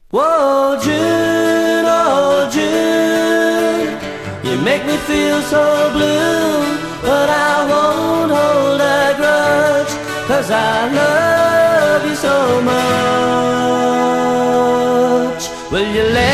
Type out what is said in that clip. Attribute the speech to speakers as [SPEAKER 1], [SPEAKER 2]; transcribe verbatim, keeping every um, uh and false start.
[SPEAKER 1] Whoa, June, oh June, you make me feel so blue, but I won't hold a grudge, 'cause I love you so much. Will you let